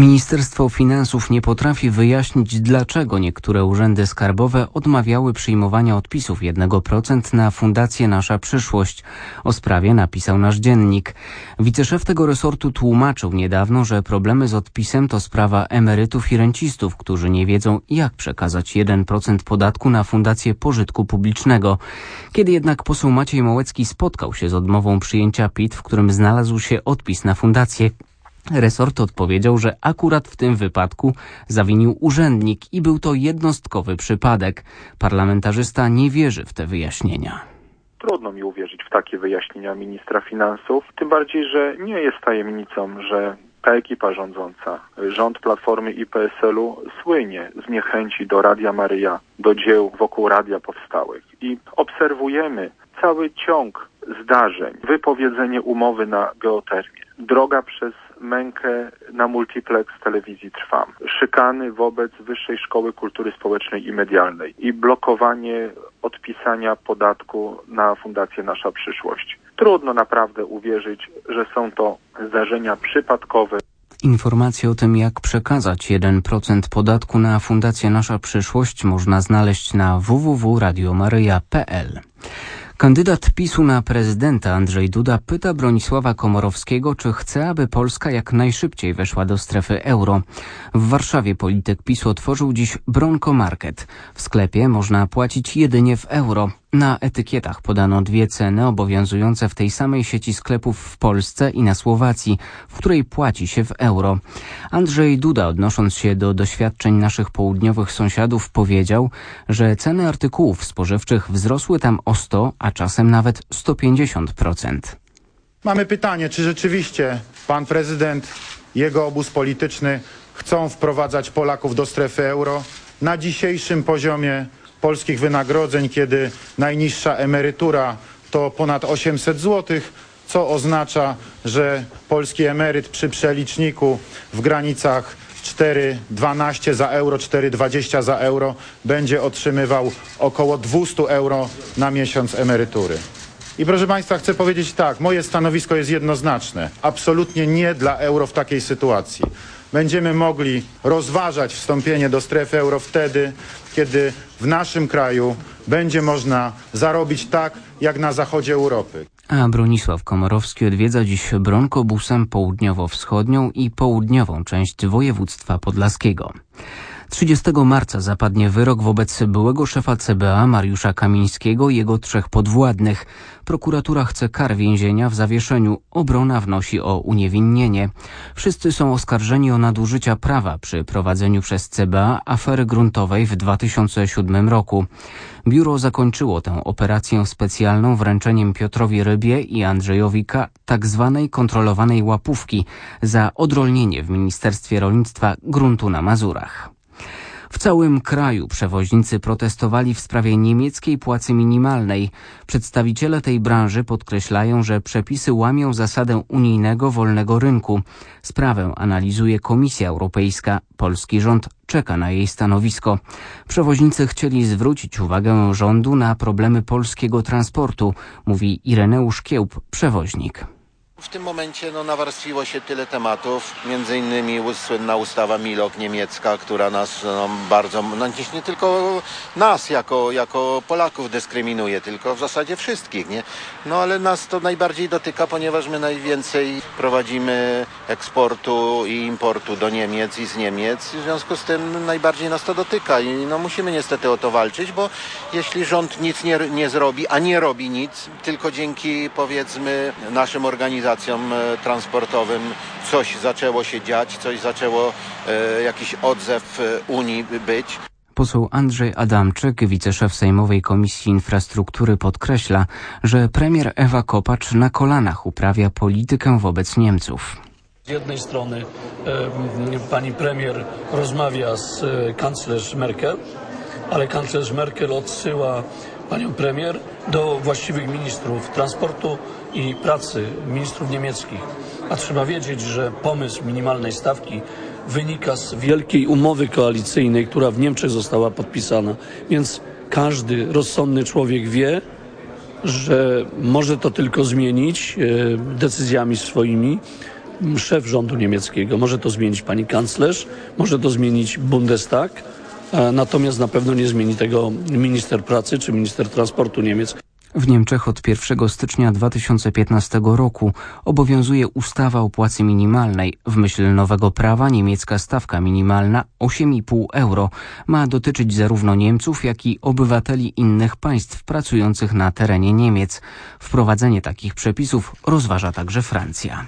Ministerstwo Finansów nie potrafi wyjaśnić, dlaczego niektóre urzędy skarbowe odmawiały przyjmowania odpisów 1% na Fundację Nasza Przyszłość. O sprawie napisał nasz dziennik. Wiceszef tego resortu tłumaczył niedawno, że problemy z odpisem to sprawa emerytów i rencistów, którzy nie wiedzą, jak przekazać 1% podatku na Fundację Pożytku Publicznego. Kiedy jednak poseł Maciej Małecki spotkał się z odmową przyjęcia PIT, w którym znalazł się odpis na Fundację, resort odpowiedział, że akurat w tym wypadku zawinił urzędnik i był to jednostkowy przypadek. Parlamentarzysta nie wierzy w te wyjaśnienia. Trudno mi uwierzyć w takie wyjaśnienia ministra finansów, tym bardziej, że nie jest tajemnicą, że ta ekipa rządząca, rząd Platformy i PSL-u słynie z niechęci do Radia Maryja, do dzieł wokół radia powstałych. I obserwujemy cały ciąg zdarzeń, wypowiedzenie umowy na geotermię, droga przez mękę na multiplex telewizji Trwam, szykany wobec Wyższej Szkoły Kultury Społecznej i Medialnej i blokowanie odpisania podatku na Fundację Nasza Przyszłość. Trudno naprawdę uwierzyć, że są to zdarzenia przypadkowe. Informacje o tym, jak przekazać 1% podatku na Fundację Nasza Przyszłość, można znaleźć na www.radiomaryja.pl. Kandydat PiS-u na prezydenta Andrzej Duda pyta Bronisława Komorowskiego, czy chce, aby Polska jak najszybciej weszła do strefy euro. W Warszawie polityk PiS-u otworzył dziś Bronco Market. W sklepie można płacić jedynie w euro. Na etykietach podano dwie ceny obowiązujące w tej samej sieci sklepów w Polsce i na Słowacji, w której płaci się w euro. Andrzej Duda, odnosząc się do doświadczeń naszych południowych sąsiadów, powiedział, że ceny artykułów spożywczych wzrosły tam o 100, a czasem nawet 150%. Mamy pytanie, czy rzeczywiście pan prezydent, jego obóz polityczny chcą wprowadzać Polaków do strefy euro na dzisiejszym poziomie polskich wynagrodzeń, kiedy najniższa emerytura to ponad 800 zł, co oznacza, że polski emeryt przy przeliczniku w granicach 4,12 za euro, 4,20 za euro będzie otrzymywał około 200 euro na miesiąc emerytury. I proszę Państwa, chcę powiedzieć tak, moje stanowisko jest jednoznaczne. Absolutnie nie dla euro w takiej sytuacji. Będziemy mogli rozważać wstąpienie do strefy euro wtedy, kiedy w naszym kraju będzie można zarobić tak, jak na zachodzie Europy. A Bronisław Komorowski odwiedza dziś Bronkobusem południowo-wschodnią i południową część województwa podlaskiego. 30 marca zapadnie wyrok wobec byłego szefa CBA Mariusza Kamińskiego i jego 3 podwładnych. Prokuratura chce kar więzienia w zawieszeniu. Obrona wnosi o uniewinnienie. Wszyscy są oskarżeni o nadużycia prawa przy prowadzeniu przez CBA afery gruntowej w 2007 roku. Biuro zakończyło tę operację specjalną wręczeniem Piotrowi Rybie i Andrzejowi K. tak zwanej kontrolowanej łapówki za odrolnienie w Ministerstwie Rolnictwa gruntu na Mazurach. W całym kraju przewoźnicy protestowali w sprawie niemieckiej płacy minimalnej. Przedstawiciele tej branży podkreślają, że przepisy łamią zasadę unijnego wolnego rynku. Sprawę analizuje Komisja Europejska. Polski rząd czeka na jej stanowisko. Przewoźnicy chcieli zwrócić uwagę rządu na problemy polskiego transportu, mówi Ireneusz Kiełb, przewoźnik. W tym momencie nawarstwiło się tyle tematów, między innymi słynna ustawa Milok niemiecka, która nas bardzo, nie tylko nas jako Polaków dyskryminuje, tylko w zasadzie wszystkich, nie? No ale nas to najbardziej dotyka, ponieważ my najwięcej prowadzimy eksportu i importu do Niemiec i z Niemiec, w związku z tym najbardziej nas to dotyka i musimy niestety o to walczyć, bo jeśli rząd nic nie zrobi, a nie robi nic, tylko dzięki powiedzmy naszym organizacjom transportowym coś zaczęło się dziać, coś zaczęło jakiś odzew Unii być. Poseł Andrzej Adamczyk, wiceszef Sejmowej Komisji Infrastruktury, podkreśla, że premier Ewa Kopacz na kolanach uprawia politykę wobec Niemców. Z jednej strony pani premier rozmawia z kanclerz Merkel, ale kanclerz Merkel odsyła panią premier do właściwych ministrów transportu i pracy, ministrów niemieckich. A trzeba wiedzieć, że pomysł minimalnej stawki wynika z wielkiej umowy koalicyjnej, która w Niemczech została podpisana. Więc każdy rozsądny człowiek wie, że może to tylko zmienić decyzjami swoimi. szef rządu niemieckiego, może to zmienić pani kanclerz, może to zmienić Bundestag, natomiast na pewno nie zmieni tego minister pracy czy minister transportu Niemiec. W Niemczech od 1 stycznia 2015 roku obowiązuje ustawa o płacy minimalnej. W myśl nowego prawa niemiecka stawka minimalna 8,5 euro ma dotyczyć zarówno Niemców, jak i obywateli innych państw pracujących na terenie Niemiec. Wprowadzenie takich przepisów rozważa także Francja.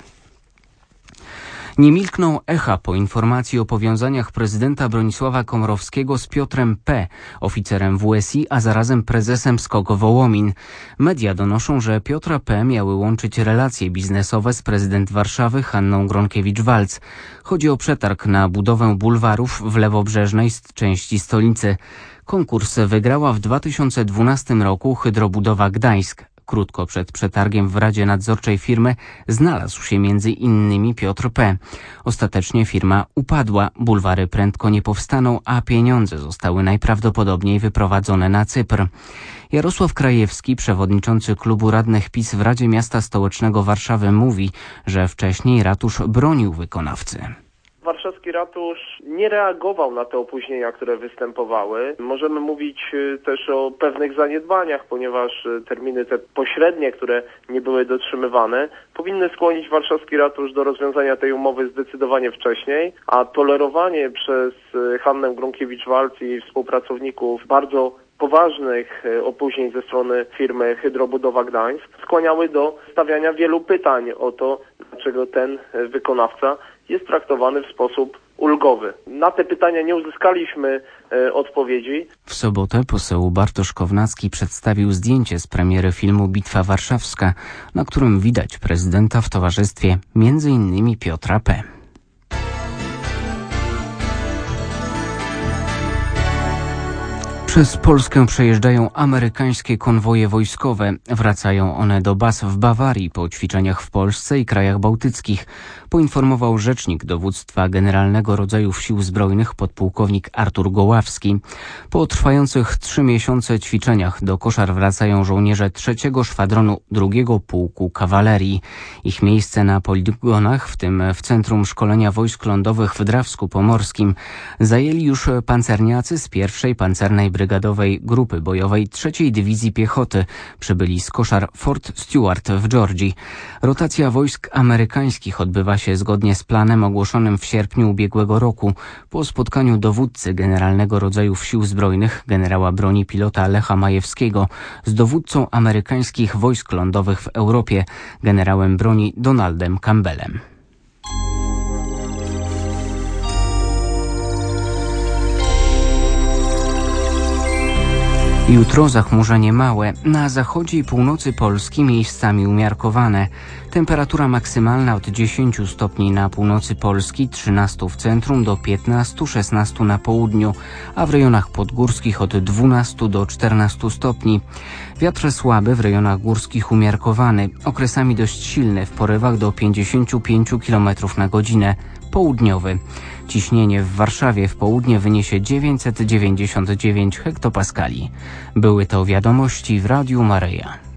Nie milkną echa po informacji o powiązaniach prezydenta Bronisława Komorowskiego z Piotrem P., oficerem WSI, a zarazem prezesem SKOK Wołomin. Media donoszą, że Piotra P. miały łączyć relacje biznesowe z prezydent Warszawy Hanną Gronkiewicz-Waltz. Chodzi o przetarg na budowę bulwarów w lewobrzeżnej części stolicy. Konkurs wygrała w 2012 roku Hydrobudowa Gdańsk. Krótko przed przetargiem w Radzie Nadzorczej firmy znalazł się między innymi Piotr P. Ostatecznie firma upadła, bulwary prędko nie powstaną, a pieniądze zostały najprawdopodobniej wyprowadzone na Cypr. Jarosław Krajewski, przewodniczący klubu radnych PiS w Radzie Miasta Stołecznego Warszawy, mówi, że wcześniej ratusz bronił wykonawcy. Warszawski ratusz nie reagował na te opóźnienia, które występowały. Możemy mówić też o pewnych zaniedbaniach, ponieważ terminy te pośrednie, które nie były dotrzymywane, powinny skłonić warszawski ratusz do rozwiązania tej umowy zdecydowanie wcześniej, a tolerowanie przez Hannę Gronkiewicz-Waltz i współpracowników bardzo poważnych opóźnień ze strony firmy Hydrobudowa Gdańsk skłaniały do stawiania wielu pytań o to, dlaczego ten wykonawca jest traktowany w sposób ulgowy. Na te pytania nie uzyskaliśmy odpowiedzi. W sobotę poseł Bartosz Kownacki przedstawił zdjęcie z premiery filmu Bitwa Warszawska, na którym widać prezydenta w towarzystwie m.in. Piotra P. Przez Polskę przejeżdżają amerykańskie konwoje wojskowe. Wracają one do baz w Bawarii po ćwiczeniach w Polsce i krajach bałtyckich, poinformował rzecznik Dowództwa Generalnego Rodzajów Sił Zbrojnych podpułkownik Artur Goławski. Po trwających 3 miesiące ćwiczeniach do Koszar wracają żołnierze 3. Szwadronu 2. Pułku Kawalerii. Ich miejsce na poligonach, w tym w Centrum Szkolenia Wojsk Lądowych w Drawsku Pomorskim, zajęli już pancerniacy z 1. Pancernej Brygadowej Grupy Bojowej 3. Dywizji Piechoty. Przybyli z Koszar Fort Stewart w Georgii. Rotacja wojsk amerykańskich odbywa się zgodnie z planem ogłoszonym w sierpniu ubiegłego roku po spotkaniu dowódcy Generalnego Rodzajów Sił Zbrojnych generała broni pilota Lecha Majewskiego z dowódcą amerykańskich wojsk lądowych w Europie generałem broni Donaldem Campbellem. Jutro zachmurzenie małe, na zachodzie i północy Polski miejscami umiarkowane. Temperatura maksymalna od 10 stopni na północy Polski, 13 w centrum do 15-16 na południu, a w rejonach podgórskich od 12 do 14 stopni. Wiatr słaby, w rejonach górskich umiarkowany, okresami dość silny, w porywach do 55 km na godzinę, południowy. Ciśnienie w Warszawie w południe wyniesie 999 hektopaskali. Były to wiadomości w Radiu Maryja.